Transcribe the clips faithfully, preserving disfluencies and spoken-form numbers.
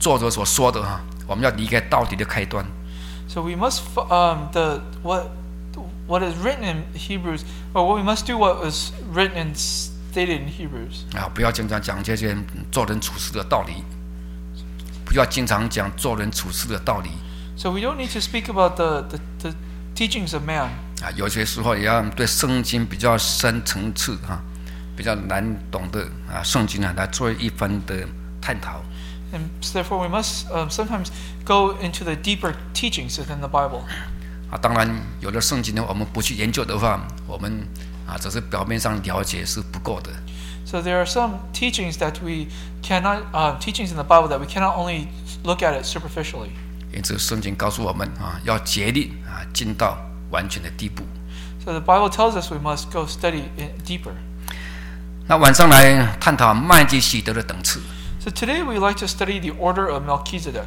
作者所说的哈，我们要离开道理的开端。 So we must um the what what is written in Hebrews, or what we must do what was written and stated in Hebrews. 啊，不要经常讲这些做人处事的道理，不要经常讲做人处事的道理。 So we don't need to speak about the the, the teachings of man. 啊，有些时候也要对圣经比较深层次哈，比较难懂的啊，圣经啊来做一番的探讨。 And therefore, we must um, sometimes go into the deeper teachings within the Bible. 啊，当然，有的圣经呢，我们不去研究的话，我们啊只是表面上了解是不够的。 So there are some teachings that we cannot, uh, teachings in the Bible that we cannot only look at it superficially. 因此，圣经告诉我们啊，要竭力啊，进到完全的地步。 So the Bible tells us we must go study it deeper. 那晚上来探讨麦基洗德的等次。 So today we like to study the order of Melchizedek.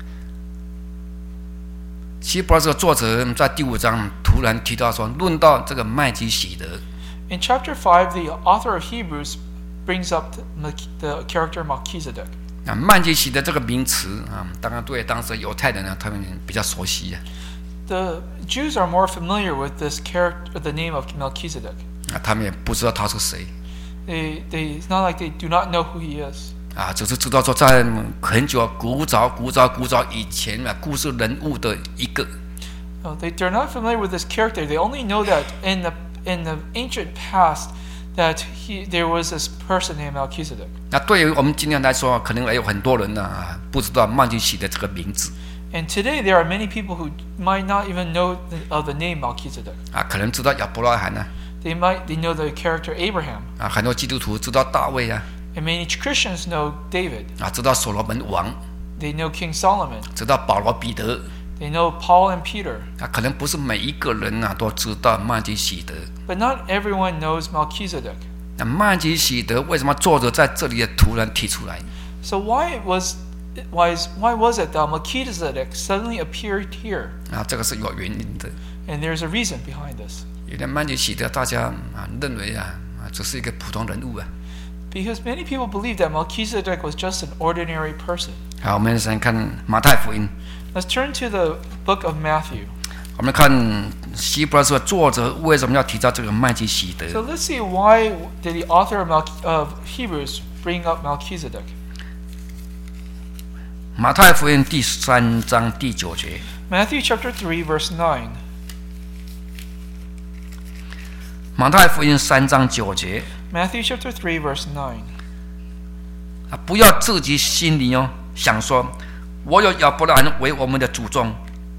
希伯来书的作者在第五章突然提到说，论到这个麦基洗德。 In chapter five, the author of Hebrews brings up the, the character Melchizedek. 那麦基洗德这个名词啊，当然对当时犹太人呢，他们比较熟悉啊。 The Jews are more familiar with this character, the name of Melchizedek. 啊，他们也不知道他是谁。 They, they, it's not like they do not know who he is. 啊，只是知道说在很久古早、古早、古早以前啊，故事人物的一个。 No, they, they're not familiar with this character. They only know that in the in the ancient past that he there was this person named Melchizedek. 那对于我们今天来说，可能也有很多人呢、啊、不知道麦基洗德这个名字。 And today there are many people who might not even know the, of the name Melchizedek. 啊，可能知道亚伯拉罕呢、 啊。They might they know the character Abraham. 啊，很多基督徒知道大卫啊。 And many Christians know David. 啊，知道所罗门王。 They know King Solomon. 知道保罗、彼得。 They know Paul and Peter. 啊，可能不是每一个人啊都知道麦基洗德。 But not everyone knows Melchizedek. 那麦基洗德为什么作者在这里突然提出来 ？So why was why is why was it that Melchizedek suddenly appeared here? 啊，这个是有原因的。 And there's a reason behind this. 有的麦基洗德大家啊认为啊啊只是一个普通人物啊。 Because many people believe that Melchizedek was just an ordinary person. 好，我们先看马太福音。 Let's turn to the book of Matthew. 我们看希伯来书的作者为什么要提到这个麦基洗德。 So let's see why did the author of, Melch- of Hebrews bring up Melchizedek. 马太福音第三章第九节。 Matthew chapter three verse nine. 马太福音三章九节。 Matthew chapter three verse nine. 啊，不要自己心里哦想说，我有亚伯拉罕为我们的祖宗。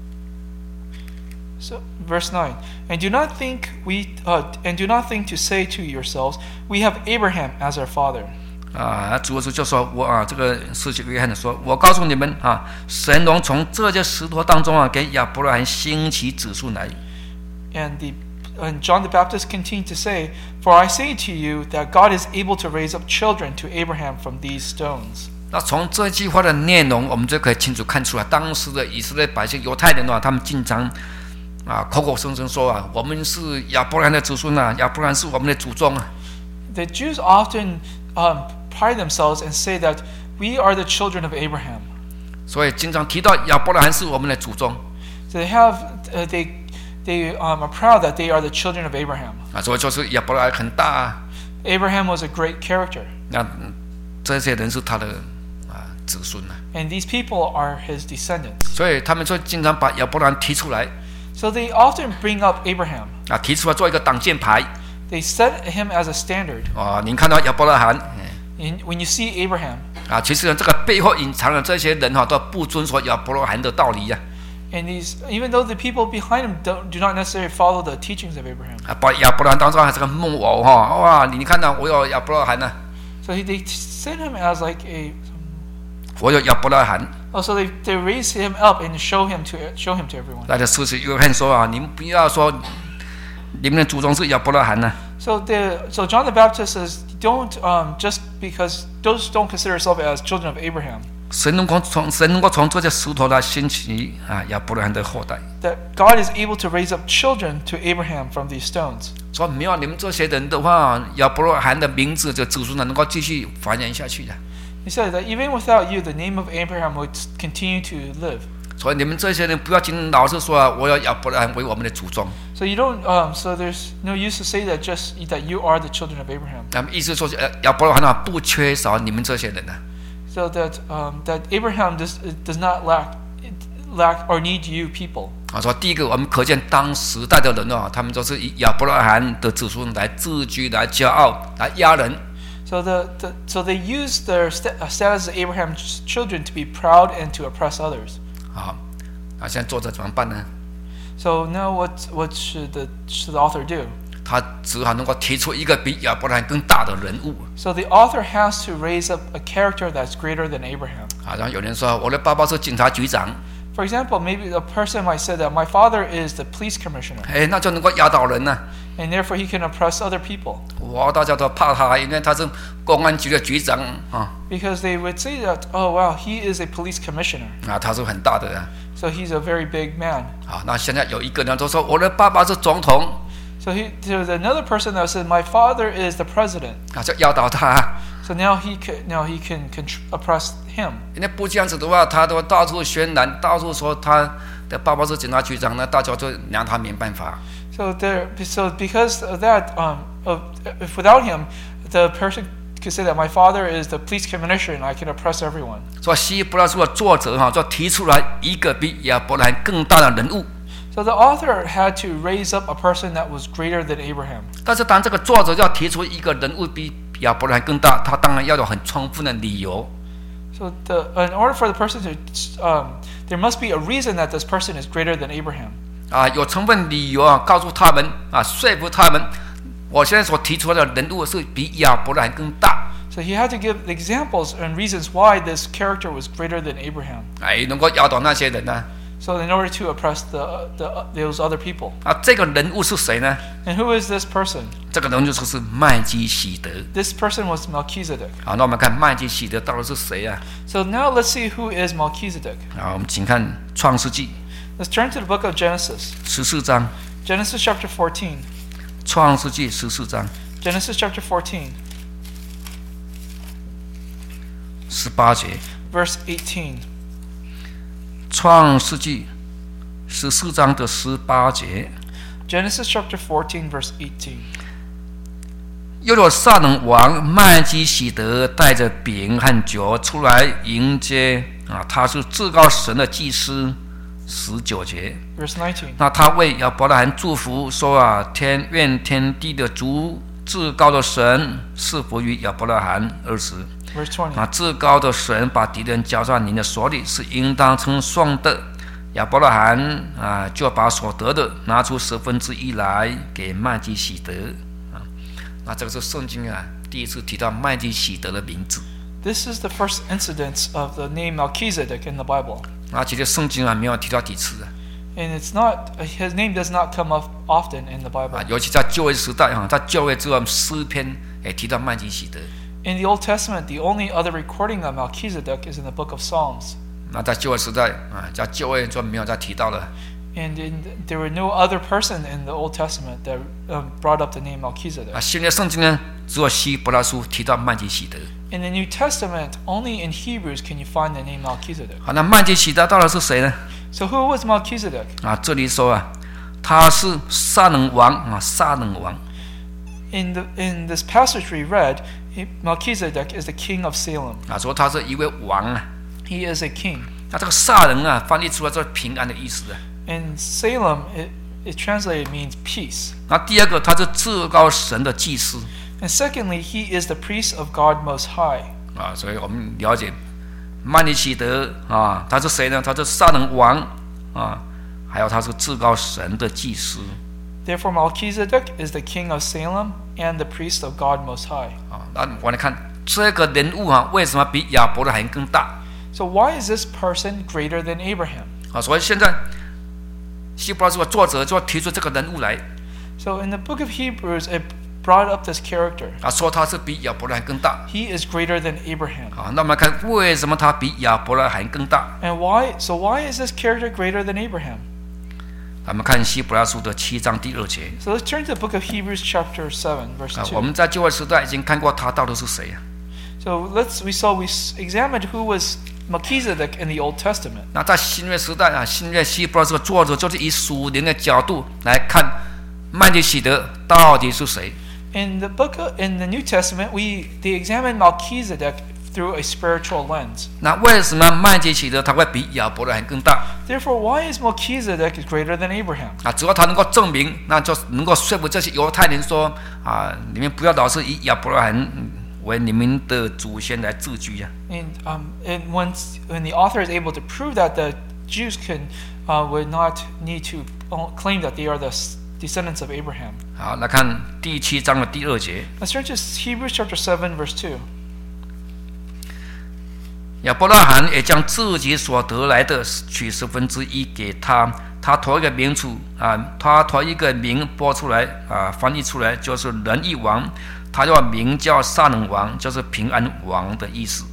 So verse nine. And do not think we uh, and do not think to say to yourselves, we have Abraham as our father. 啊，主耶稣就说我啊，这个施洗约翰说，我告诉你们啊，神能从这些石头当中啊，给亚伯拉罕兴起子孙来。 And the and John the Baptist continued to say, For I say to you that God is able to raise up children to Abraham from these stones. 那从这句话的内容，我们就可以清楚看出来，当时的以色列百姓、犹太人啊，他们经常啊口口声声说啊，我们是亚伯拉罕的子孙啊，亚伯拉罕是我们的祖宗啊。 The Jews often um, pride themselves and say that we are the children of Abraham. 所以经常提到亚伯拉罕是我们的祖宗。 So they have uh, they they um, are proud that they are the children of Abraham. 啊，所以就是亚伯拉罕很大啊。 Abraham was a great character. 那这些人是他的啊子孙啊。 And these people are his descendants. 所以他们就经常把亚伯拉罕提出来。 So they often bring up Abraham. 啊，提出来做一个挡箭牌。 They set him as a standard. 啊，您看到亚伯拉罕。 In, when you see Abraham. 啊，其实呢，这个背后隐藏的这些人哈、啊，都不遵守亚伯拉罕的道理呀、 啊。And these, even though the people behind him don't, do not necessarily follow the teachings of Abraham. 啊，把亚伯拉罕当作还是个木偶哈，哇！你看到我有亚伯拉罕呢。 So they set him as like a. 我有亚伯拉罕。 Oh, so they they raise him up and show him to show him to everyone. 那这施洗约翰说啊，你们不要说你们的祖宗是亚伯拉罕呢。 So the so John the Baptist says, don't um just because those don't consider themselves as children of Abraham. 神能够从神能够从这些石头来兴起啊亚伯拉罕的后代。 That God is able to raise up children to Abraham from these stones. 说没有你们这些人的话，亚伯拉罕的名字这子孙能够继续繁衍下去的。 He said that even without you, the name of Abraham would continue to live. 所以你们这些人不要仅老是说啊，我要亚伯拉罕为我们的祖宗。 So you don't. Um, so there's no use to say that just that you are the children of Abraham. 那么意思说，呃，亚伯拉罕啊，不缺少你们这些人啊。 So that um, that Abraham does does not lack lack or need you people. 啊，说第一个，我们可见当时代的人啊，他们都是以亚伯拉罕的子孙来自居、来骄傲、来压人。 So the, the so they use their st- status as Abraham's children to be proud and to oppress others. 好，那现在作者怎么办呢？ So now what what should the should the author do? 他只好能够提出一个比亚伯拉罕更大的人物。 So the author has to raise up a character that's greater than Abraham. 啊，然后有人说，我的爸爸是警察局长， For example, maybe a person might say that my father is the police commissioner, 哎，那就能够压倒人呢、 and therefore he can oppress other people. 哇，大家都怕他，因为他是公安局的局长啊， Because they would say that, oh wow, he is a police commissioner, 啊，他是很大的啊。 so he's a very big man. 好，那现在有一个人都说，我的爸爸是总统， So he, there was another person that said, my father is the president. 啊，就压倒他。 So now he could, now he can contr- oppress him. 因为不这样子的话，他都到处渲染，到处说他的爸爸是警察局长，那大家就拿他没办法。 So there, so because of that, um, of, if without him, the person could say that my father is the police commissioner and I can oppress everyone. 所以希伯来书的作者哈，就提出来一个比亚伯拉罕更大的人物。 So the author had to raise up a person that was greater than Abraham. 但是当这个作者要提出一个人物比亚伯拉罕更大，他当然要有很充分的理由。 So the, in order for the person to, um, there must be a reason that this person is greater than Abraham. 啊，有充分理由啊，告诉他们啊，说服他们，我现在所提出来的人物是比亚伯拉罕更大。 So he had to give examples and reasons why this character was greater than Abraham. 哎，能够压倒那些人呢、啊？ So in order to oppress the, the those other people. 啊，这个人物是谁呢？ And who is this person? 这个人物就是麦基洗德。 This person was Melchizedek. 好，那我们看麦基洗德到底是谁啊？ So now let's see who is Melchizedek. 好，我们请看创世纪 Let's turn to the book of Genesis. 十四章， Genesis chapter fourteen. 创世纪十四章 Genesis chapter fourteen, 十八节。 verse eighteen. 创世纪十四章的十八节， Genesis chapter fourteen, verse eighteen. 又有撒冷王麦基洗德带着饼和酒出来迎接啊，他是至高神的祭司。十九节， Verse nineteen. 那他为亚伯拉罕祝福说啊，天愿天地的主至高的神赐福于亚伯拉罕。二十。 Verse twenty. 啊，至高的神把敌人交在你的手里，是应当称颂的。亚伯拉罕啊，就把所得的拿出十分之一来给麦基洗德啊。那这个是圣经啊第一次提到麦基洗德的名字。 This is the first incidence of the name Melchizedek in the Bible. 啊，其实圣经啊没有提到几次啊。 And it's not, his name does not come up often in the 啊 Bible. 尤其在旧约时代啊，在旧约之后诗篇也提到麦基洗德。 In the Old Testament, the only other recording of Melchizedek is in the book of Psalms. 那在旧约时代啊，在旧约就没有再提到了。 And in, there were no other person in the Old Testament that um, brought up the name Melchizedek. 啊，新约圣经呢，只有希伯来书提到麦基洗德。 In the New Testament, only in Hebrews can you find the name Melchizedek. 好，那麦基洗德到底是谁呢？ So who was Melchizedek? 啊，这里说啊，他是撒冷王啊，撒冷王。 In the in this passage we read, Melchizedek is the king of Salem. 啊，说他是一位王啊。 He is a king. 那这个撒冷啊，翻译出来就是平安的意思啊。 In Salem, it, it translated means peace. 那第二个，他是至高神的祭司 And secondly, he is the priest of God Most High. 啊，所以我们了解麦基洗德啊，他是谁呢？他是撒冷王啊，还有他是至高神的祭司 Therefore, Melchizedek is the king of Salem and the priest of God Most High. 啊。那我来看这个人物啊，为什么比亚伯拉罕更大 So why is this person greater than Abraham? 啊？所以现在希伯来书的作者就要提出这个人物来 So in the book of Hebrews, it brought up this character. 啊，说他是比亚伯拉罕更大 He is greater than Abraham. 啊。那我们来看为什么他比亚伯拉罕更大？ And why? So why is this character greater than Abraham? 咱们看希伯来书的七章第二节 So let's turn to the book of Hebrews chapter seven, verse 啊， two. 我们在旧约时代已经看过他到底是谁啊？ So let's we saw we examined who was Melchizedek in the Old Testament. 那在新约时代啊，新约希伯来书的作者就是以属灵的角度来看曼基喜德到底是谁。 In the book of, in the New Testament, we they examine Melchizedek through a spiritual lens. 那为什么曼基喜德他会比亚伯拉罕更大？ Therefore, why is Melchizedek greater than Abraham? 啊，只要他能够证明，那就能够说服这些犹太人说啊，你们不要老是以亚伯拉罕为你们的祖先来自居呀、啊。 And um, and once when the author is able to prove that, the Jews can uh, would not need to claim that they are the descendants of Abraham. 好，来看第七章的第二节。 Let's turn to Hebrews chapter seven, verse two. 亚伯拉罕也将自己所得来的取十分之一给他，他头一个名出啊，他头一个名播出来啊，翻译出来就是仁义王，他要名叫撒冷王，就是平安王的意思。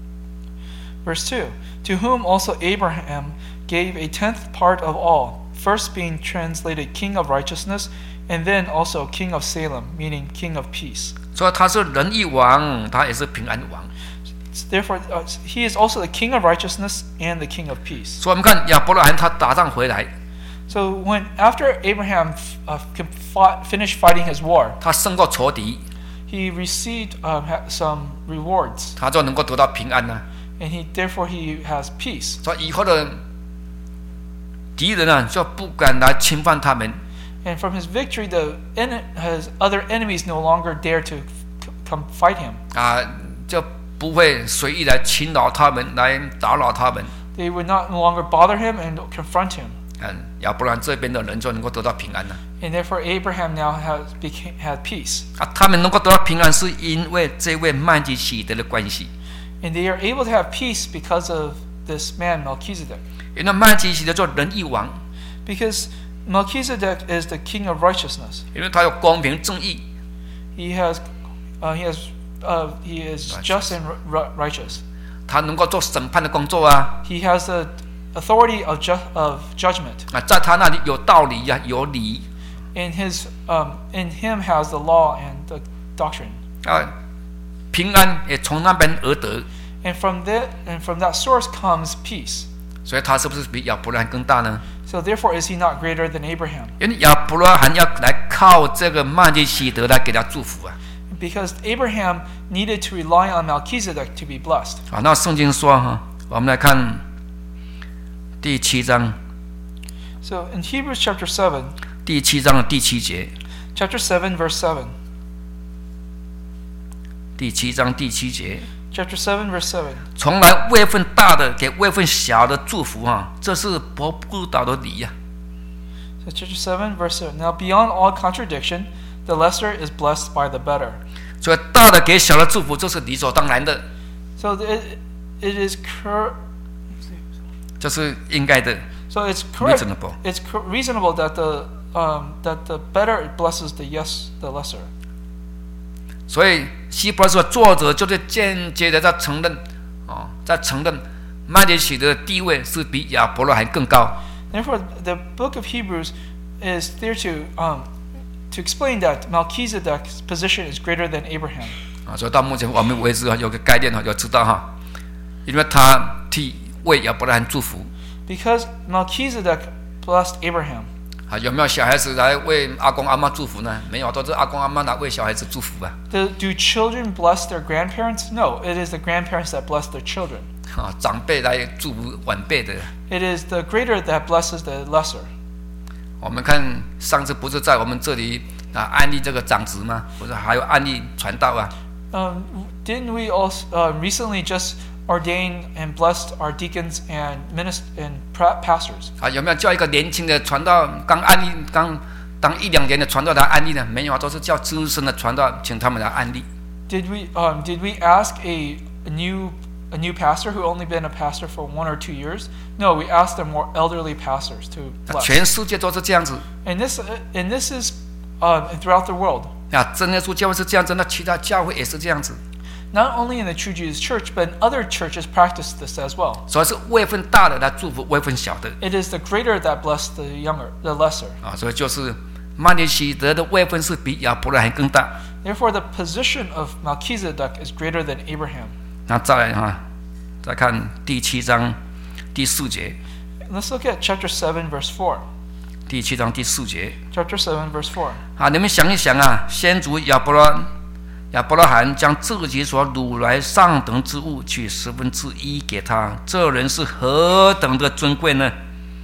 Verse two. To whom also Abraham gave a tenth part of all, first being translated King of Righteousness, and then also King of Salem, meaning King of Peace. 所以他是仁义王，他也是平安王。 Therefore, uh, he is also the King of Righteousness and the King of Peace. 所以我们看亚伯拉罕他打仗回来， So when after Abraham uh, fought, finished fighting his war, 他胜过仇敌， he received um, some rewards, 他就能够得到平安呢、啊。 and he therefore he has peace. 所以以后的敌人呢、啊，就不敢来侵犯他们。 And from his victory, the en- his other enemies no longer dare to c- come fight him. 啊，就不会随意来侵扰他们，来打扰他们。 They would not no longer bother him and confront him. 嗯，要不然这边的人就能够得到平安了。 And therefore, Abraham now has became, had peace. 啊，他们能够得到平安，是因为这位曼基喜德的关系。 And they are able to have peace because of this man Melchizedek. 因为曼基喜德做仁义王， Because Melchizedek is the king of righteousness. 因为他有公平正义， He has, uh, he has, uh, he is just and r- righteous. 他能够做审判的工作啊。 He has the authority of ju- of judgment. 啊，在他那里有道理呀、啊，有理 In his, um, in him has the law and the doctrine. 啊，平安也从那边而得。 And from that, and from that source comes peace. 所以他是不是比亚伯拉罕更大呢？ So therefore, is he not greater than Abraham? 因为亚伯拉罕要来靠这个曼基喜德来给他祝福啊。 Because Abraham needed to rely on Melchizedek to be blessed. 啊，那圣经说哈，我们来看第七章， So in Hebrews chapter seven, 第七章的第七节， chapter seven, verse seven, 第七章第七节， chapter seven, verse seven. 从来位分大的给位分小的祝福哈，这是伯不导的理呀、啊。 So chapter seven, verse seven. Now beyond all contradiction, the lesser is blessed by the better. 所以大的给小的祝福，这是理所当然的， So it, it is cor- 这是应该的。 so it's correct. Reasonable. It's co- reasonable that the um, that the better blesses the yes, the lesser. 所以希伯来书的作者就是间接的在承认，哦，在承认曼基喜德的地位是比亚伯拉罕更高。 Therefore, the book of Hebrews is there to um, to explain that Melchizedek's position is greater than Abraham. 啊，所以到目前我们为止啊，有个概念哈，要知道哈，因为他替为亚伯拉罕祝福。 Because Melchizedek blessed Abraham. 啊，有没有小孩子来为阿公阿妈祝福呢？没有，都是阿公阿妈来为小孩子祝福啊。 Do, do children bless their grandparents? No, it is the grandparents that bless their children. 啊，长辈来祝福晚辈的。 It is the greater that blesses the lesser. 我们看上次不是在我们这里啊安利这个长子吗？不是还有安利传道啊？ Um, didn't we also uh, recently just ordain and blessed our deacons and ministers and pastors? 啊，有没有叫一个年轻的传道刚安利刚当一两年的传道来安利呢？没有，都是叫资深的传道请他们来安利。 Did we um, did we ask a, a new a new pastor who only been a pastor for one or two years? No, we asked the more elderly pastors to 啊 bless. 全世界都是这样子 And this and this is um, throughout the world. 啊，真耶稣教会是这样子，那其他教会也是这样子。 Not only in the True Jesus Church, but in other churches practice this as well. 所以是位分大的来祝福位分小的 It is the greater that bless the younger, the lesser. 啊，所以就是曼基喜德的位分是比亚伯拉罕更大。 Therefore, the position of Melchizedek is greater than Abraham. 那再来哈，再看第七章第四节， Let's look at chapter seven, verse four. 第七章第四节 Chapter seven, verse four. 啊，你们想一想啊，先祖亚伯拉亚伯拉罕将自己所掳来上等之物取十分之一给他，这人是何等的尊贵呢？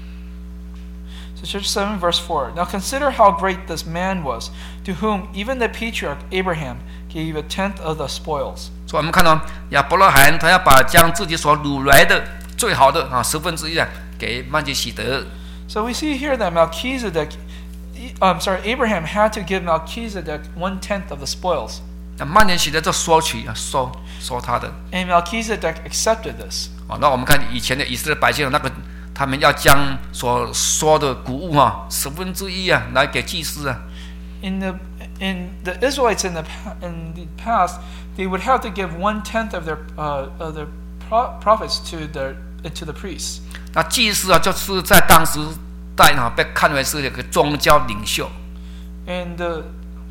So chapter seven, verse four. Now consider how great this man was, to whom even the patriarch Abraham gave a tenth of the spoils. 所以我们看到亚伯拉罕，他要把将自己所掳来的最好的啊十分之一啊给曼基喜德。 So we see here that Melchizedek, I'm sorry, Abraham had to give Melchizedek one tenth of the spoils. 那曼基喜德就收取啊收收他的。 And Melchizedek accepted this. 啊，那我们看以前的以色列百姓那个。 他们要将所说的谷物啊，十分之一啊，来给祭司啊。 In the in the Israelites in the in the past, they would have to give one tenth of their uh, of their pro profits to their to the priests. 那祭司啊，就是在当时代啊，被看为是一个宗教领袖。 And the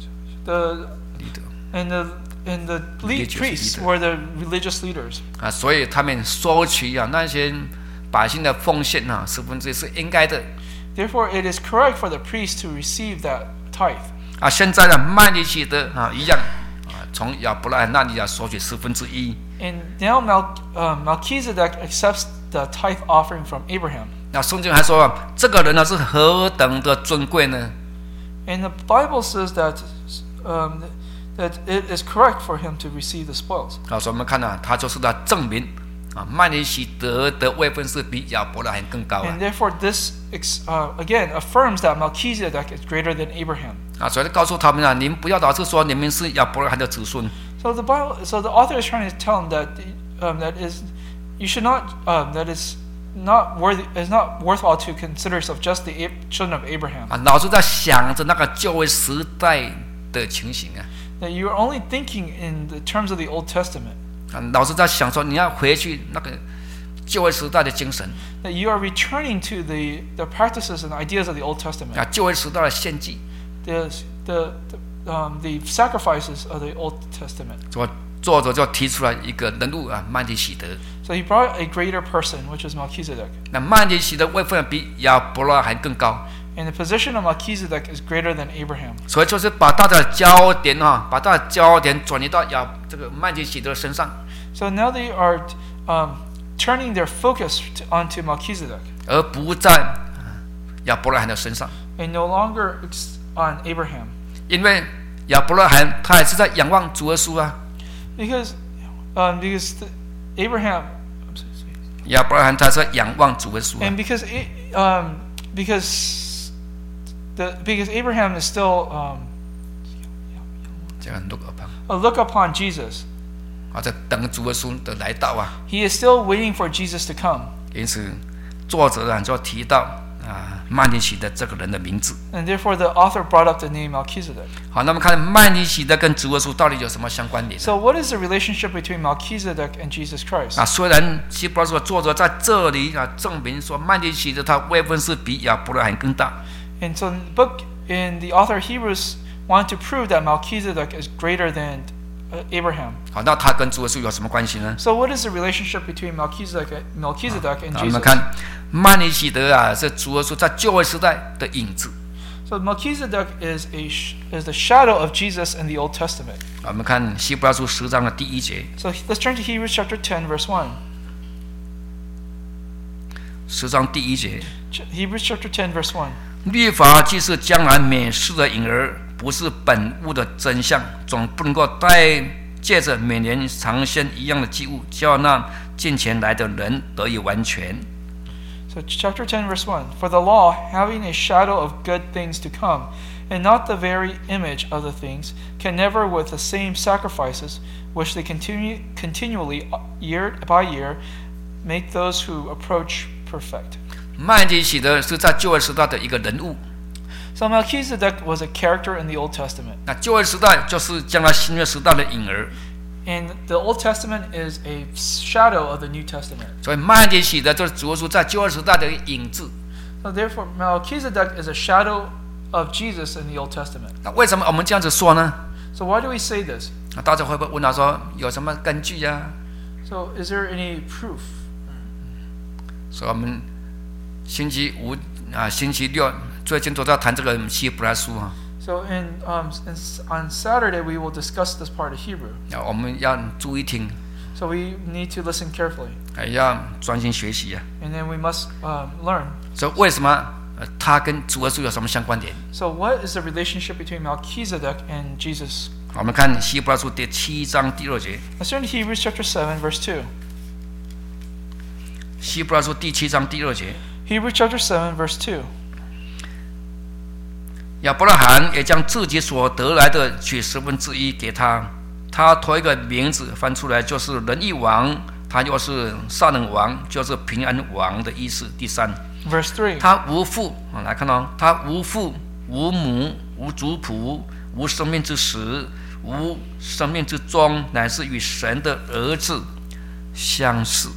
the and the and the lead priests were the religious leaders. 啊，所以他们收取啊那些。 百姓的奉献啊，十分之一是应该的。 Therefore, it is correct for the priest to receive that tithe. 啊，现在呢，麦基洗德啊一样啊，从亚伯拉罕那里啊收取十分之一。 And now Mel, uh, Melchizedek accepts the tithe offering from Abraham. 那圣经还说啊，这个人呢是何等的尊贵呢？ And the Bible says that um, that it is correct for him to receive the spoils. 啊，所以我们看啊，他就是在证明。 啊，麦基洗德的位分是比亚伯拉罕更高啊。 And therefore, this uh, again affirms that Melchizedek is greater than Abraham. 啊，所以告诉他们啊，你们不要老是说你们是亚伯拉罕的子孙。 So the Bible, so the author is trying to tell him that um, that is, you should not um, that is not worthy is not worthwhile to consider yourself just the children of Abraham. 啊，老是在想着那个旧约时代的情形啊。 That you are only thinking in the terms of the Old Testament. 啊，老是在想说你要回去那个旧约时代的精神。 That you are returning to the the practices and ideas of the Old Testament. 啊，旧约时代的献祭。 The the the, um, the sacrifices of the Old Testament. 所以作者就提出来一个人物啊，曼基洗德。 So he brought a greater person, which is Melchizedek. 那曼基洗德位分比亚伯拉罕更高。 And the position of Melchizedek is greater than Abraham. 所以就是把大家的焦点啊，把大家的焦点转移到亚这个曼基洗德身上。 So now they are um, turning their focus to, onto Melchizedek. 而不在亚伯拉罕的身上。 And no longer on Abraham. 因为亚伯拉罕他也是在仰望主耶稣啊。 Because um, because the, Abraham. 亚伯拉罕他是在仰望主耶稣啊。 And because um, because the because Abraham is still um, 这样 look upon a look upon Jesus. 啊，在等主耶稣的来到啊。 He is still waiting for Jesus to come. 因此，作者啊就提到啊曼基洗德这个人的名字。 And therefore, the author brought up the name Melchizedek. 好，那么看曼基洗德跟主耶稣到底有什么相关联？ So, what is the relationship between Melchizedek and Jesus Christ? 啊，虽然希伯来书的作者在这里啊证明说曼基洗德他位分是比亚伯拉罕更大。 And so, in the book, in the author of Hebrews, want to prove that Melchizedek is greater than uh, Abraham. 好，那他跟主耶稣有什么关系呢？ So, what is the relationship between Melchizedek, Melchizedek and 我们 Jesus? 看曼基洗德啊，是主耶稣在旧约时代的影子。 So, Melchizedek is a sh- is the shadow of Jesus in the Old Testament. 我们看希伯来书十章的第一节， So, let's turn to Hebrews chapter ten, verse one. 十章第一节， Hebrews chapter ten, verse one. 律法既是将来美事的影儿，不是本物的真相，总不能够带借着每年尝鲜一样的祭物，叫那近前来的人得以完全。 So chapter ten, verse one. For the law, having a shadow of good things to come, and not the very image of the things, can never with the same sacrifices, which they continue continually year by year, make those who approach perfect. 曼基洗德是在旧约时代的一个人物。 So Melchizedek was a character in the Old Testament. 那旧约时代就是将来新约时代的影儿。 And the Old Testament is a shadow of the New Testament. 所以曼基洗德就是主耶稣在旧约时代的影子。 So therefore, Melchizedek is a shadow of Jesus in the Old Testament. 那为什么我们这样子说呢？ So why do we say this? 啊，大家会不会问他说有什么根据呀、啊？ So is there any proof? 所以我们星期五啊、星期六最近都在谈这个希伯来书啊。 So in, um, in on Saturday we will discuss this part of Hebrew. 啊，我们要注意听， So we need to listen carefully, 还要专心学习啊。 and then we must um, learn. 所以为什么呃它跟主耶稣有什么相关点？ So what is the relationship between Melchizedek and Jesus? 我们看希伯来书第七章第二节。 Let's turn to Hebrews chapter seven, verse two. 希伯来书第七章第二节， Hebrews chapter seven, verse two. 亚伯拉罕也将自己所得来的取十分之一给他，他头一个名字翻出来就是仁义王，他又是善人王，就是平安王的意思。第三， Verse three. 他无父，来看到他无父无母无族谱无生命之始无生命之终，乃是与神的儿子相似。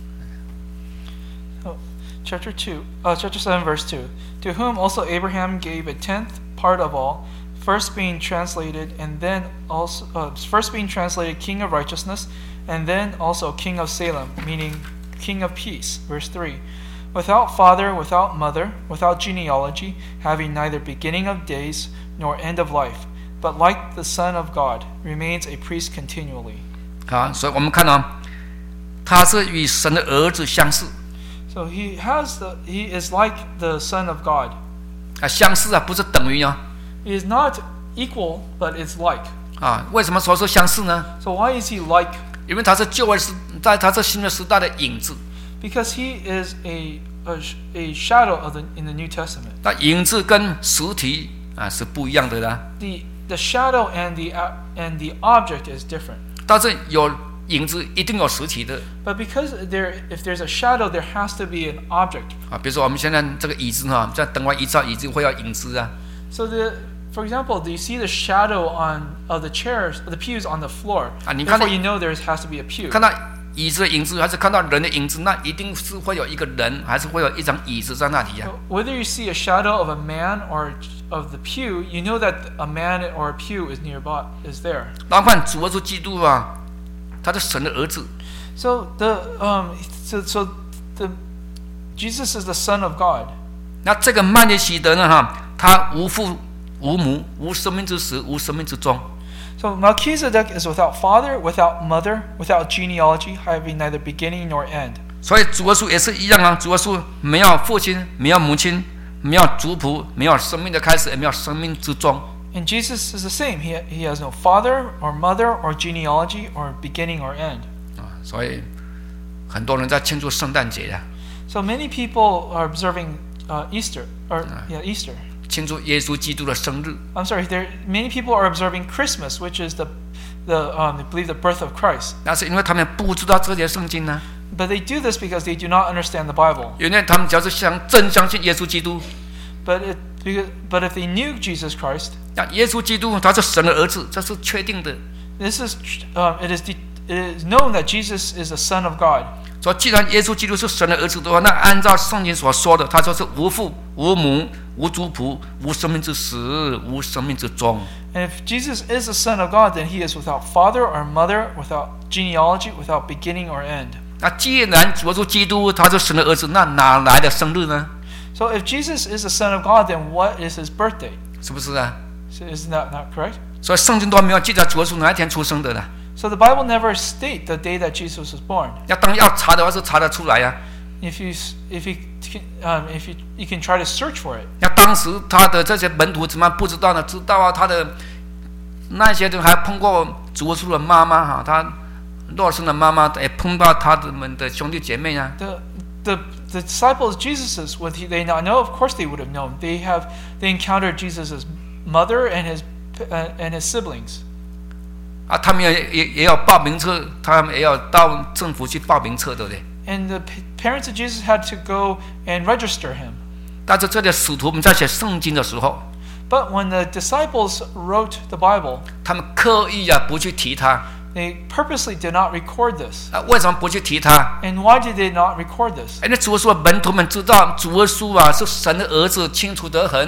Oh, chapter two, uh, chapter seven, verse two. To whom also Abraham gave a tenth part of all, first being translated, and then also uh, first being translated King of Righteousness, and then also King of Salem, meaning King of Peace. Verse three. Without father, without mother, without genealogy, having neither beginning of days nor end of life, but like the Son of God, remains a priest continually. 好，所以我们看到他是与神的儿子相似。 So he has the he is like the Son of God. 啊，相似啊，不是等于啊。 He is not equal, but it's like. 啊，为什么说是相似呢？ So why is he like? 因为他是旧约时，在他是新约时代的影子。 Because he is a a, a shadow of the in the New Testament. 那影子跟实体啊是不一样的啦。 The the shadow and the and the object is different. 但是有影子一定有实体的 But because there, if there's a shadow, there has to be an object. 啊。比如说我们现在这个椅子哈，在灯光一照，椅子会有影子啊。 So the for example, do you see the shadow on of the chairs, the pews on the floor? 啊，你看 Therefore, you know there has to be a pew. 看到椅子的影子，还是看到人的影子，那一定是会有一个人，还是会有一张椅子在那里呀、啊。 So whether you see a shadow of a man or of the pew, you know that a man or a pew is nearby, is there. 然后看主耶稣基督啊，他是神的儿子。 So the um so so the Jesus is the Son of God. 那这个曼尼喜德呢？哈，他无父无母，无生命之始，无生命之终。 So Melchizedek is without father, without mother, without genealogy, having neither beginning nor end. 所以主耶稣也是一样啊，主耶稣没有父亲，没有母亲，没有族谱，没有生命的开始，也没有生命之终。 And Jesus is the same. He he has no father or mother or genealogy or beginning or end. 啊，所以很多人在庆祝圣诞节呀、啊， So many people are observing uh, Easter or yeah Easter. 庆祝耶稣基督的生日。 I'm sorry. There many people are observing Christmas, which is the the um, they believe the birth of Christ. 那是因为他们不知道这些圣经呢、啊， But they do this because they do not understand the Bible. 因为他们只要是相真相信耶稣基督， But it because but if they knew Jesus Christ, 那耶稣基督他是神的儿子，这是确定的。 this is um, it is the, it is known that Jesus is the Son of God. 所以，既然耶稣基督是神的儿子的话，那按照圣经所说的，他就是无父无母无族谱无生命之始无生命之终。 And if Jesus is the Son of God, then he is without father or mother, without genealogy, without beginning or end. 那既然主耶稣基督他是神的儿子，那哪来的生日呢？ So if Jesus is the Son of God, then what is his birthday? 是不是啊？ So isn't that not correct? 所以圣经都没有记载主耶稣哪一天出生的了。 So the Bible never state the day that Jesus was born. 要当要查的话是查得出来呀、啊。 If you if you um, if you you can try to search for it. 那当时他的这些门徒怎么不知道呢？知道啊，他的那些人还碰过主耶稣的妈妈哈，他肉身的妈妈也碰到他们的兄弟姐妹啊。 The the the disciples Jesus's would he, they not know? Of course they would have known. They have they encountered Jesus's mother and his uh, and his siblings. 啊，他们也也也有报名册，他们也要到政府去报名册，对不对？ And the parents of Jesus had to go and register him. 但是这些使徒们在写圣经的时候， But when the disciples wrote the Bible, 他们刻意啊不去提他。 they purposely did not record this. 啊，为什么不去提他？ And why did they not record this? 因为主耶稣的门徒们知道主耶稣啊是神的儿子，清楚得很。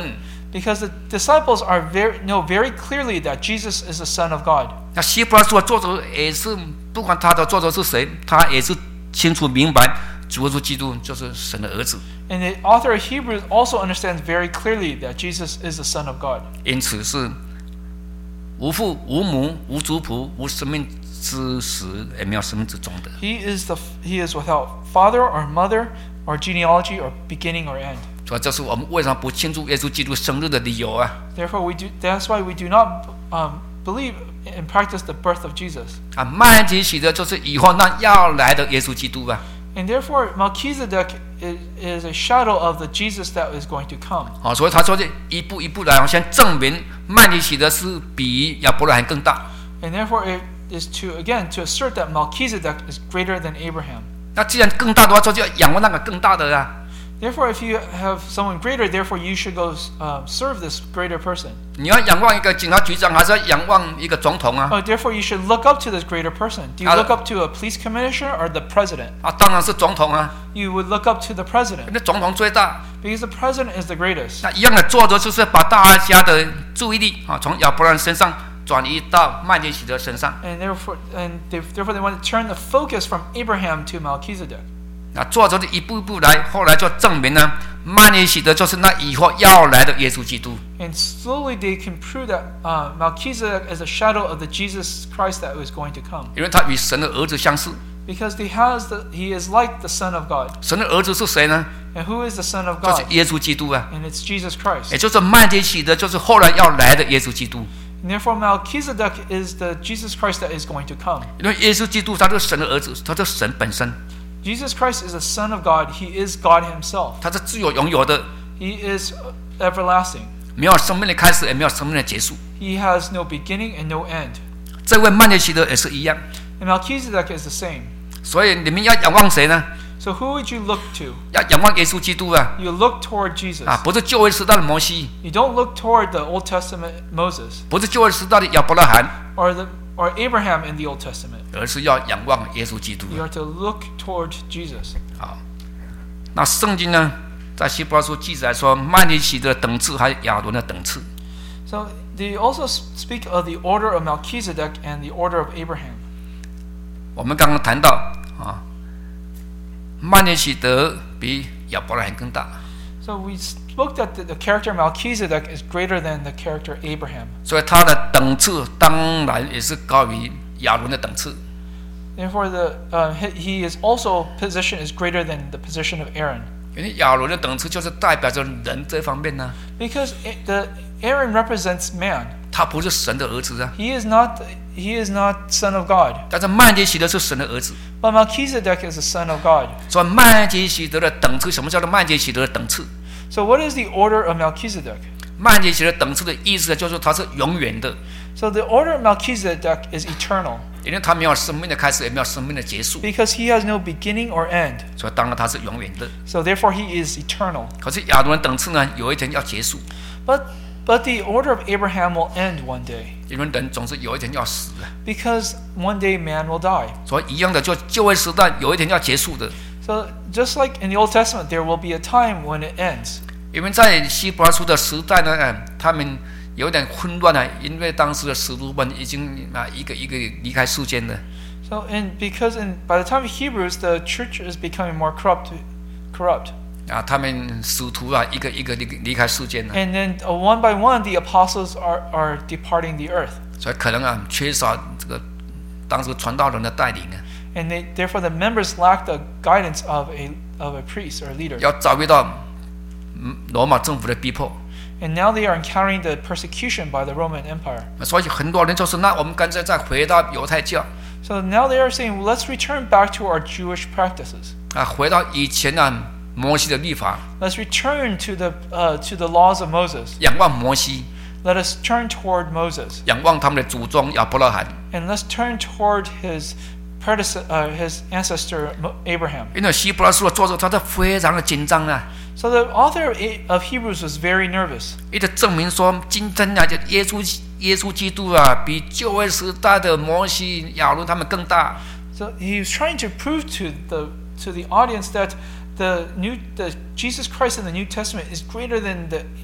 Because the disciples are very know very clearly that Jesus is the Son of God. 那希伯来书的作者也是，不管他的作者是谁，他也是清楚明白主耶稣基督就是神的儿子。 And the author of Hebrews also understands very clearly that Jesus is the Son of God. 因此是无父无母无族谱无生命之始，也没有生命之终的。 He is the He is without father or mother or genealogy or beginning or end. 所以这是我们为什么不庆祝耶稣基督生日的理由啊！ Therefore, we do. That's why we do not um, believe and practice the birth of Jesus. 啊，麦基洗德就是以后那要来的耶稣基督啊！ And therefore, Melchizedek is, is a shadow of the Jesus that is going to come. 好，所以他说这一步一步来，先证明麦基洗德是比亚伯拉罕更大。 And therefore, it is to again to assert that Melchizedek is greater than Abraham. 那既然更大的话，就要仰望那个更大的啊！ Therefore, if you have someone greater, therefore you should go uh, serve this greater person. 你要仰望一个警察局长，还是要仰望一个总统啊？ Oh, therefore, you should look up to this greater person. Do you Uh, look up to a police commissioner or the president? 啊，当然是总统啊！ You would look up to the president 那总统最大。 because the president is the greatest. 那一样的作者就是把大家的注意力啊，从亚伯拉罕身上转移到麦基洗德身上。 And therefore, and they, therefore, they want to turn the focus from Abraham to Melchizedek. 那作者就一步一步来，后来就证明呢，麦基洗德就是那以后要来的耶稣基督。 And slowly they can prove that uh, Melchizedek is a shadow of the Jesus Christ that was going to come. 因为他与神的儿子相似。 Because he has the, he is like the Son of God. 神的儿子是谁呢？ And who is the Son of 就是 God? 耶稣基督啊， And it's Jesus Christ. 也就是麦基洗德就是后来要来的耶稣基督。 And therefore, Melchizedek is the Jesus Christ that is going to come. 因为耶稣基督他是神的儿子，他是神本身， Jesus Christ is the Son of God. He is God Himself. 他是自有永有的， He is everlasting. 没有生命的开始，也没有生命的结束。 He has no beginning and no end. 这位麦基洗德也是一样。 And Melchizedek is the same. 所以你们要仰望谁呢？ So who would you look to? 要仰望耶稣基督啊！ You look toward Jesus. 啊，不是旧约时代的摩西， You don't look toward the Old Testament Moses 不是旧约时代的亚伯拉罕， or the or Abraham in the Old Testament. 而是要仰望耶稣基督。 You are to look toward Jesus. 好，那圣经呢，在希伯来书记载说，麦基洗德的等次还有亚伦的等次。 So they also speak of the order of Melchizedek and the order of Abraham. 我们刚刚谈到啊，麦基洗德比亚伯拉罕更大， So we spoke that the, the character Melchizedek is greater than the character Abraham. 所以他的等次当然也是高于亚伦的等次。 Therefore, the uh, he, he is also position is greater than the position of Aaron. 因为亚伦的等次就是代表着人这方面呢， Because it, the Aaron represents man. 他不是神的儿子啊。 He is not he is not son of God. 但是麦基洗德是神的儿子， But Melchizedek is the son of God. 所以麦基洗德的等次，什么叫做麦基洗德的等次？ So what is the order of Melchizedek? 麦基洗德等次的意思就是他是永远的， So the order of Melchizedek is eternal 因为他没有生命的开始，也没有生命的结束， because he has no beginning or end. 所以当然他是永远的。 So therefore he is eternal. 可是亚伦的等次呢，有一天要结束， But but the order of Abraham will end one day 因为人总是有一天要死的， because one day man will die. 所以一样的，就旧约时代有一天要结束的。 So just like in the Old Testament, there will be a time when it ends. 因为在希伯来书的时代呢，嗯，他们有点混乱了，因为当时的使徒们已经啊一个一个离开世间了。 So and because in by the time of Hebrews, the church is becoming more corrupt, corrupt. 啊，他们使徒啊，一个一个离离开世间了， And then uh, one by one, the apostles are are departing the earth. 所以可能啊缺少这个当时传道人的带领啊， And they, therefore, the members lack the guidance of a of a priest or a leader. 要遭遇到嗯罗马政府的逼迫， And now they are encountering the persecution by the Roman Empire. 所以很多人就说，那我们干脆再回到犹太教 So now they are saying, well, let's return back to our Jewish practices. 啊，回到以前啊摩西的律法， Let's return to the uh, to the laws of Moses. 仰望摩西， Let us turn toward Moses, 仰望他们的祖宗亚伯拉罕， and let's turn toward his predecessor, uh, his ancestor Mo- Abraham. 因为希伯来书的作者他是非常的紧张啊， So the author of, A- of Hebrews was very nervous. 一直证明说，今天啊，就耶稣耶稣基督啊，比旧约时代的摩西、亚伦他们更大。 So he was trying to prove to the to the audience that the new the Jesus Christ in the New Testament is greater than the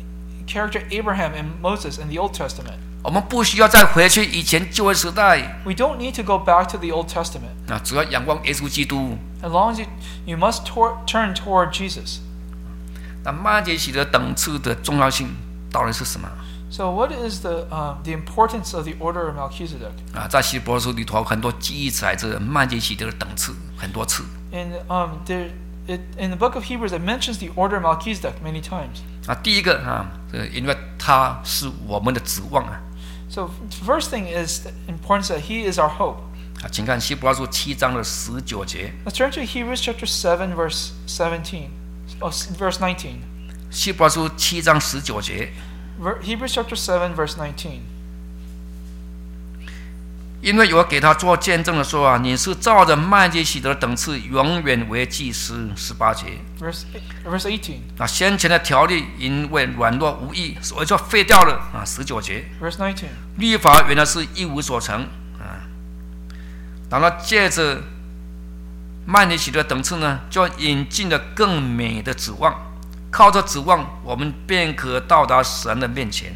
character Abraham and Moses in the Old Testament. 我们不需要再回去以前旧约时代 We don't need to go back to the Old Testament. 啊，只要仰望耶稣基督。 As long as you, you must tor- turn toward Jesus. 那曼节喜的等次的重要性到底是什么？ So what is the um, the importance of the order of Melchizedek? 啊，在希伯来书里头很多记载着曼节喜德的等次很多次。 And um, there, it, in the book of Hebrews, it mentions the order of Melchizedek many times. 啊，第一个啊，是因为他是我们的指望啊。 So first thing is the importance that he is our hope. 啊，请看希伯来书七章的十九节。 Let's turn to Hebrews chapter seven, verse seventeen, oh, verse nineteen. 希伯来书七章十九节。 Ver- Hebrews chapter seven, verse nineteen. 因为有给他做见证的说啊，你是照着曼节喜德的等次永远为祭司。十八节。 Verse verse eighteen. 啊，先前的条例因为软弱无益，所以就废掉了啊。十九节。 Verse nineteen. 律法原来是一无所成啊，然后借着曼节喜德的等次呢，就引进了更美的指望，靠着指望，我们便可到达神的面前。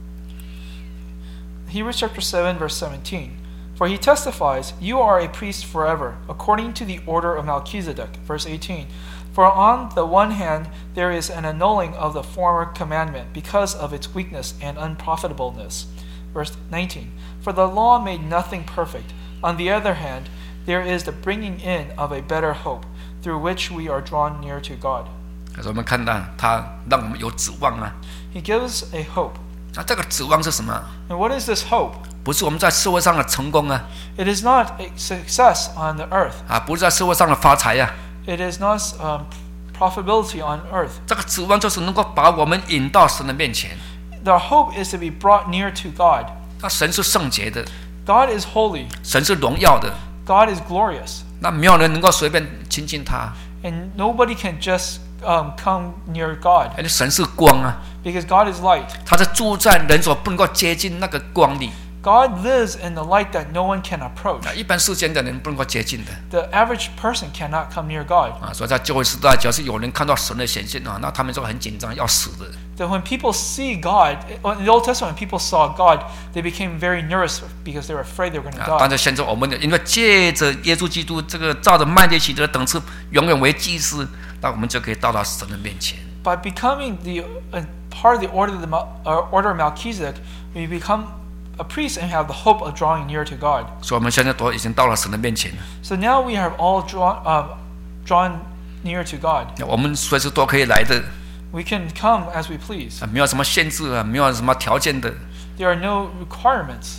Hebrews chapter seven, verse seventeen. For he testifies, you are a priest forever, according to the order of Melchizedek. Verse eighteen. For on the one hand, there is an annulling of the former commandment because of its weakness and unprofitableness. Verse nineteen. For the law made nothing perfect. On the other hand, there is the bringing in of a better hope, through which we are drawn near to God. 可是我们看到他让我们有指望啊， He gives a hope. 那这个指望是什么？ And what is this hope? 不是我们在社会上的成功啊， It is not a success on the earth. 啊，不是在社会上的发财呀、啊， It is not um, profitability on earth. 这个指望就是能够把我们引到神的面前。 The hope is to be brought near to God. 那神是圣洁的， God is holy. 神是荣耀的， God is glorious. 那没有人能够随便亲近他。 And nobody can just um, come near God 而且神是光啊， because God is light. 他是住在人所不能够接近那个光里。 God lives in the light that no one can approach. 那一般世间的人不能够接近的 The average person cannot come near God. 啊，所以在旧约时代，只要是有人看到神的显现啊，那他们就很紧张，要死的。 That when people see God, in the Old Testament, when people saw God, they became very nervous because they were afraid they were going to 啊，但 die. 是现在我们的，因为借着耶稣基督这个照着曼节喜德的等次永远为祭司，那我们就可以到达神的面前。 By becoming the uh, part of the order of, the, uh, order of Melchizedek, we become a priest and have the hope of drawing near to God. 所以我们现在都已经到了神的面前了， So now we have all drawn, um, drawn near to God. 那我们随时都可以来的， We can come as we please. 啊，没有什么限制啊，没有什么条件的。 There are no requirements.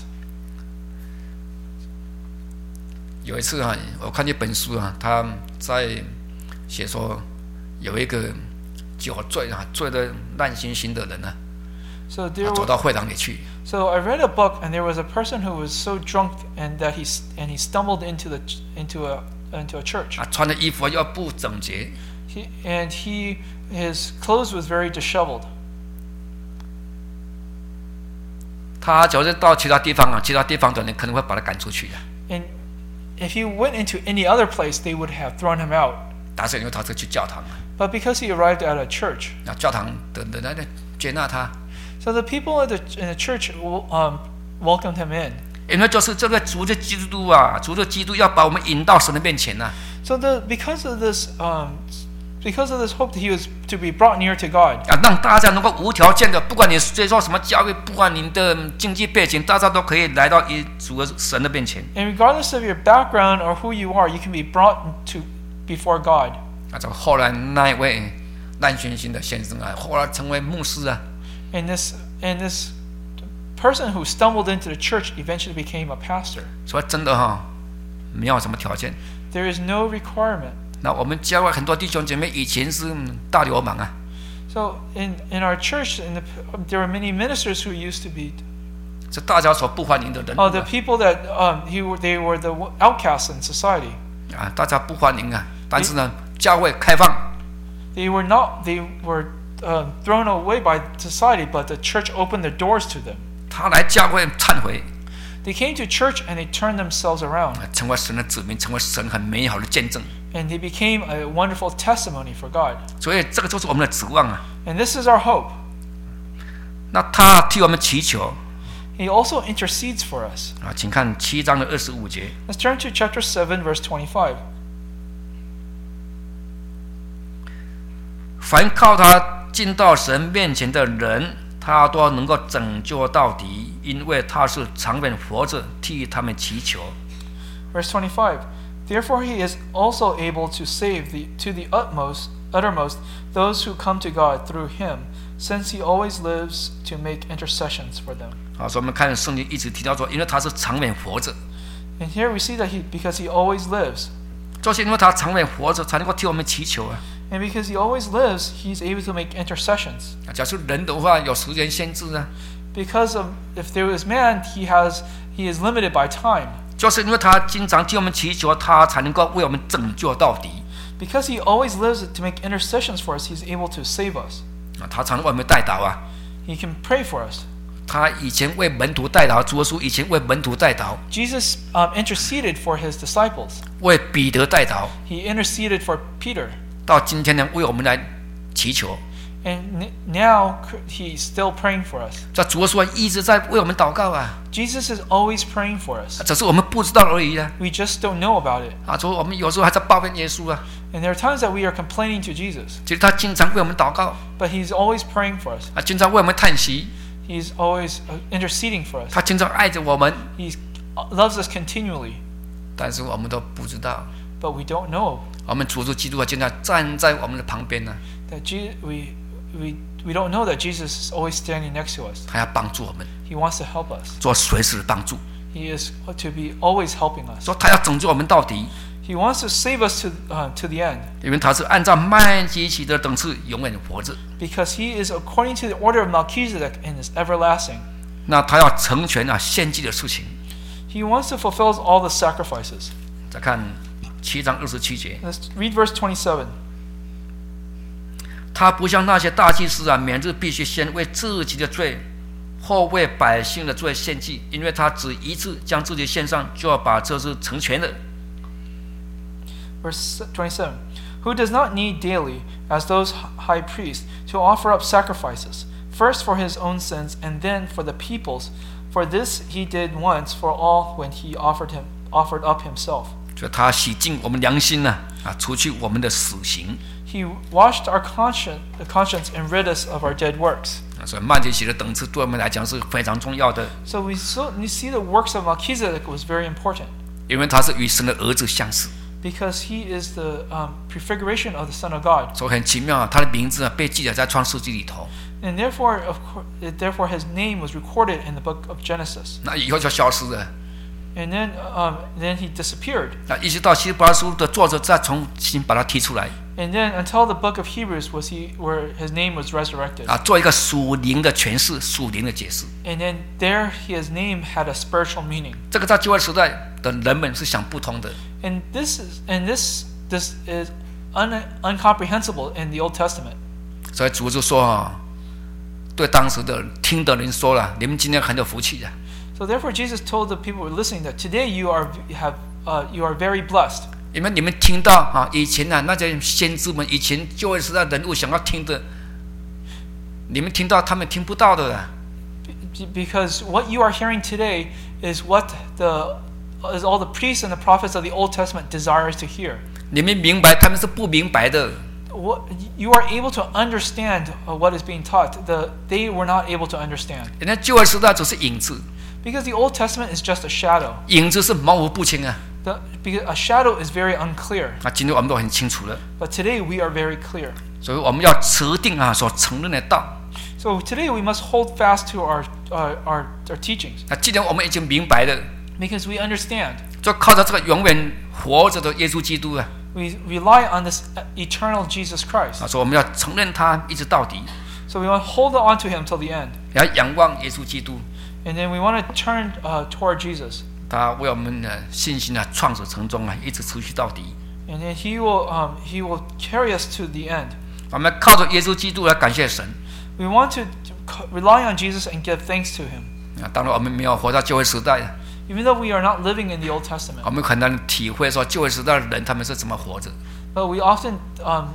有一次啊，我看一本书啊，他在写说有一个酒醉啊，醉得烂醺醺的人啊， So 他 there, 走 was, 到会堂里去， so I read a book, and there was a person who was so drunk, and that he and he stumbled into the into a into a church. 啊，穿的衣服又不整洁， He, and he his clothes was very disheveled. 他假如到其他地方啊，其他地方的人可能会把他赶出去啊。 And if he went into any other place, they would have thrown him out. 但是因为他是去教堂啊， But because he arrived at a church, 那教堂的人来接纳他， so the people in the, in the church um, welcomed him in. 因为就是这个主的基督啊，主的基督要把我们引到神的面前呐、啊。 So the because of this um, because of this hope that he was to be brought near to God. 啊，让大家能够无条件的，不管你接受什么教育，不管你的经济背景，大家都可以来到一主的神的面前。 And regardless of your background or who you are, you can be brought to before God. 啊，这后来那一位烂醺醺的先生啊，后来成为牧师啊。 And this and this person who stumbled into the church eventually became a pastor. 所以真的哈、哦，没有什么条件。 There is no requirement. 那我们教会很多弟兄姐妹以前是大流氓啊， So in, in our church, in the, there were many ministers who used to be 是大家所不欢迎的人物 oh, the 啊， people that um, he, were- they were the outcasts in society. 啊大家不欢迎啊。但是呢，教会开放， They were not they were uh, thrown away by society, but the church opened their doors to them. 他来教会忏悔， They came to church and they turned themselves around, 啊成为神的子民，成为神很美好的见证。 and they became a wonderful testimony for God. 所以这个就是我们的指望啊。 And this is our hope. 那他替我们祈求 He also intercedes for us. 啊，请看七章的二十五节。 Let's turn to chapter seven, verse twenty-five. 凡靠他进到神面前的人，他都能够拯救到底，因为他是长远活着，替他们祈求。 Verse twenty-five. Therefore he is also able to save the, to the utmost, uttermost those who come to God through him, since he always lives to make intercessions for them. 好，所以我们看圣经一直提到说，因为他是长远活着， And here we see that he, because he always lives, 就是因为他长远活着，才能够替我们祈求啊。 and because he always lives, he's able to make intercessions. 假设人的话，有时间限制啊， Because of, if there is man, he has he is limited by time. 就是因为他经常替我们祈求，他才能够为我们拯救到底 Because he always lives to make intercessions for us, he's able to save us. 啊，他才能为我们代祷啊。 He can pray for us. 他以前为门徒代祷，主耶稣以前为门徒代祷， Jesus um, interceded for his disciples. 为彼得代祷， He interceded for Peter. 到今天呢，为我们来祈求。 And n- now he's still praying for us. 这主耶稣一直在为我们祷告啊， Jesus is always praying for us. 只是我们不知道而已啊。 We just don't know about it. 啊，所以我们有时候还在抱怨耶稣啊， And there are times that we are complaining to Jesus, 其实他经常为我们祷告 but he's always praying for us. 啊，经常为我们叹息， He's always uh, interceding for us. 他经常爱着我们， He loves us continually, 但是我们都不知道， but we don't know 我们主耶稣基督啊，经常站在我们的旁边呢， that Je- we, we, we don't know that Jesus is always standing next to us. 他要帮助我们， He wants to help us. 做随时的帮助， He is to be always helping us. 说他要拯救我们到底， He wants to save us to, uh, to the end, 因为他是按照麦基洗德等次永远活着， because he is according to the order of Melchizedek and is everlasting. 那他要成全啊献祭的事情。 He wants to fulfill all the sacrifices. 再看七章二十七节， Let's read verse twenty-seven. 他不像那些大祭司啊，每日必须先为自己的罪，后为百姓的罪献祭，因为他只一次将自己献上，就要把这事成全了。 Verse twenty-seven. Who does not need daily, as those high priests, to offer up sacrifices, first for his own sins and then for the people's? For this he did once for all when he offered him offered up himself. 所以他洗净我们良心呢、啊，啊，除去我们的死刑。 He washed our conscience, conscience and rid us of our dead works. 啊，所以麦基洗的等次对我们来讲是非常重要的， So we so we see the works of Melchizedek was very important 因为他是与神的儿子相似。 because he is the um, prefiguration of the Son of God. 所以很奇妙啊，他的名字啊被记载在创世纪里头， And therefore, of course, therefore his name was recorded in the book of Genesis. 那以后就消失了。 And then, um, then he disappeared. 那一直到希伯来书的作者再重新把它提出来 And then, until the book of Hebrews was he where his name was resurrected. 啊，做一个属灵的诠释、属灵的解释。 And then there, his name had a spiritual meaning. 这个在旧约时代的人们是想不通的， And this is and this this is un, incomprehensible in the Old Testament. 所以主就说啊，对当时的听的人说了，你们今天很有福气啊， So therefore, Jesus told the people who were listening that today you are have uh, you are very blessed. 因为你们听到啊，以前啊那些先知们，以前旧约时代人物想要听的，你们听到他们听不到的啊。 Be- Because what you are hearing today is what the is all the priests and the prophets of the Old Testament desires to hear. 你们明白，他们是不明白的。 What you are able to understand uh, what is being taught. The they were not able to understand 人家旧约时代只是影子， because the Old Testament is just a shadow. 影子是模糊不清啊。 The, because a shadow is very unclear. 那今天我们都很清楚了， But today we are very clear. 所以我们要持定啊所承认的道。 So today we must hold fast to our uh, our our teachings 那既然我们已经明白了， because we understand. 就靠着这个永远活着的耶稣基督啊， We rely on this eternal Jesus Christ. 啊，说我们要承认他一直到底， So we want to hold on to him till the end. 也要仰望耶稣基督， And then we want to turn uh, toward Jesus. 他为我们的信心啊创始成终啊，一直持续到底。 And then he will um, he will carry us to the end. 我们靠着耶稣基督来感谢神 We want to rely on Jesus and give thanks to him. 啊。当然，我们没有活在旧约时代， Even though we are not living in the Old Testament. 我们很难体会说旧约时代的人他们是怎么活着。 But we often um,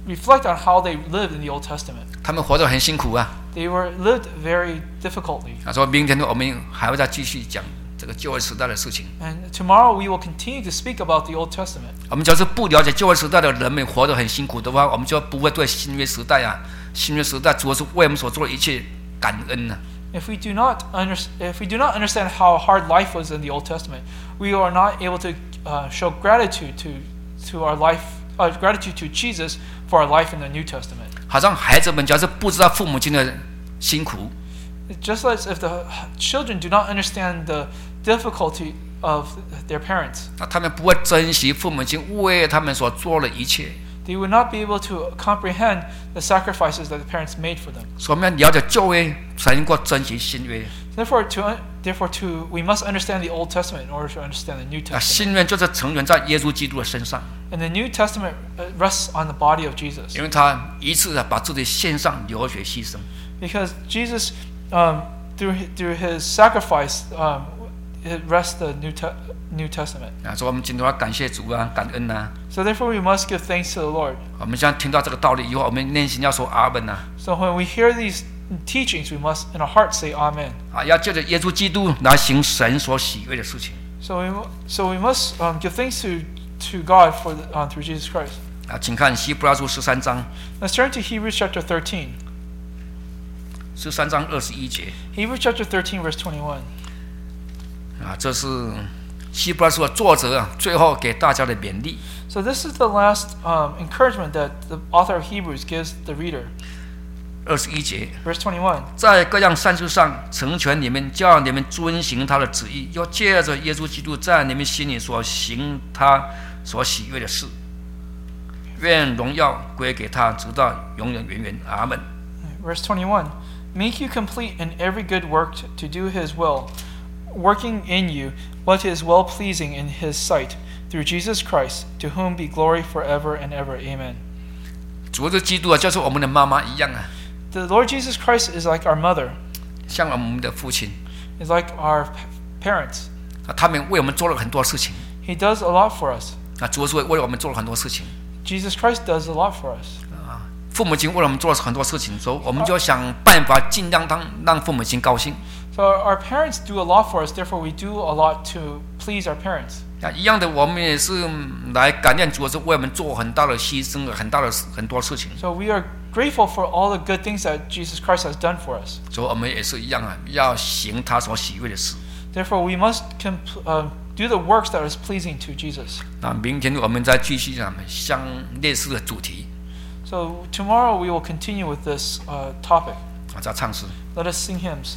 reflect on how they lived in the Old Testament. 他们活得很辛苦啊。 They were lived very difficultly. 他说明天我们还会再继续讲这个旧约时代的事情。 And tomorrow we will continue to speak about the Old Testament. 我们假如不了解旧约时代的人们活得很辛苦的话，我们就不会对新约时代啊，新约时代主要是为我们所做的一切感恩呢、啊。 If we do not under, if we do not understand how hard life was in the Old Testament, we are not able to uh, show gratitude to to our life, uh, gratitude to Jesus for our life in the New Testament. 好像孩子们假如不知道父母亲的辛苦， Just as if the children do not understand the difficulty of their parents, 那他们不会珍惜父母亲为他们所做的一切。 they would not be able to comprehend the sacrifices that the parents made for them. 所以我们要了解旧约，才能够珍惜新约。 Therefore, to therefore to we must understand the Old Testament in order to understand the New 啊， Testament. 新约就是成全在耶稣基督的身上， And the New Testament rests on the body of Jesus, 因为他一次啊把自己献上，流血牺牲。 because Jesus, um, through his, through his sacrifice, um, it rests the New Te- New Testament. 啊，所以我们今天要感谢主啊，感恩呐、啊。 So therefore, we must give thanks to the Lord. 我们现在听到这个道理以后，我们内心要说阿门呐、啊。 So when we hear these teachings, we must in our heart say Amen. 啊，要借着耶稣基督来行神所喜悦的事情。 So we so we must um, give thanks to to God for the, uh, through Jesus Christ. 啊，请看希伯来书十三章， Let's turn to Hebrews chapter thirteen. 十三章二十一节。 Hebrews chapter thirteen, verse twenty-one. 啊，这是希伯来书的作者啊，最后给大家的勉励。 So this is the last um, encouragement that the author of Hebrews gives the reader. 二十一节， Verse twenty-one. 在各样善事上成全你们，叫你们遵行他的旨意，又借着耶稣基督在你们心里所行他所喜悦的事。愿荣耀归给他，直到永远远远。阿门。 Verse twenty-one. Make you complete in every good work to do his will, working in you what is well pleasing in his sight, through Jesus Christ, to whom be glory forever and ever. Amen. 主的基督啊，就是我们的妈妈一样啊， The Lord Jesus Christ is like our mother, 像我们的父亲 is like our p- parents. 啊，他们为我们做了很多事情 He does a lot for us. 啊，主是为了我们做了很多事情 Jesus Christ does a lot for us. 啊。父母亲为了我们做了很多事情，所以我们就要想办法尽量让让父母亲高兴 So our, our parents do a lot for us, therefore we do a lot to please our parents. 啊。一样的，我们也是来感念主，是为我们做很大的牺牲，很大的很多事情。 So we are grateful for all the good things that Jesus Christ has done for us. 所以我们也是一样啊，要行他所喜悦的事。 Therefore we must comp- uh, do the works that is pleasing to Jesus. 那明天我们再继续讲相类似的主题 So tomorrow we will continue with this uh, topic. 啊，再唱诗 Let us sing hymns.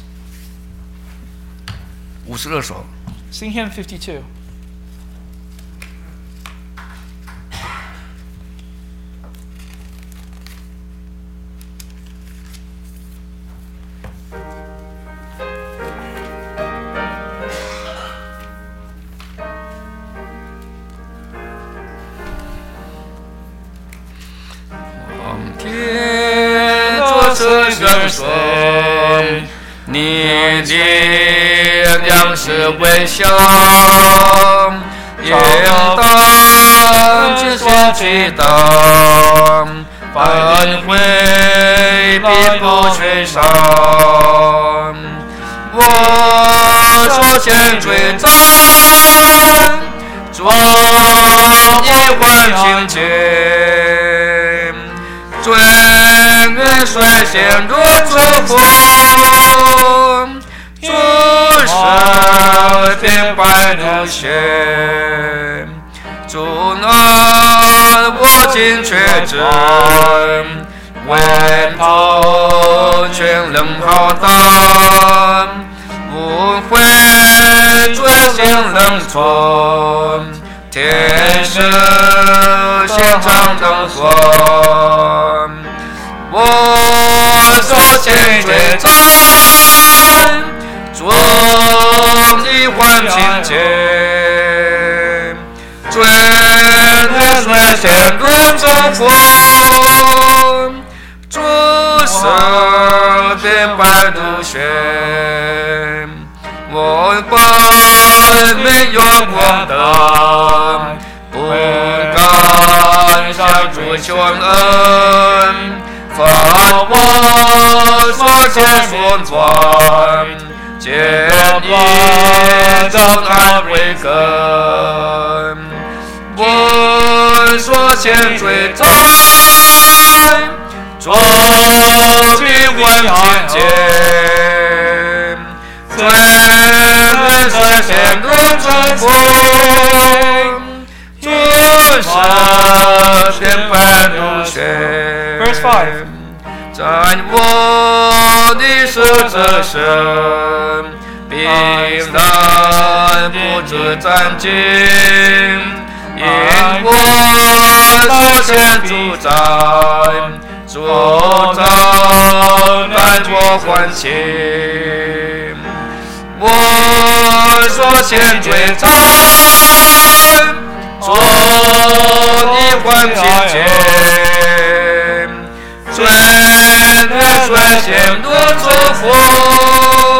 五十二首。 Sing hymn fifty-two. 望天作此生水，你的粮食微笑，应当之前去当，反悔必不吹上。我首先追赞，壮一换情节。尊恩率先入祝福，诸神并百路线，主能我尽确真，温头全能浩荡，无悔尊心能存，天使现场灯火。我首先追赞，众一换情节，尊恩率先入祝福，诸神并百路线，我本没有光灯，不敢上主全恩，发我所见所传，见你正安为根，我所见罪灾，作必问天见，罪人所见如春风。尊神天般如雪， Verse five. 在我的十字身，平安不知战兢，因我所见主宰，主宰伴我欢庆，我所见罪灾。做你还贫贱，罪人率先如祝福，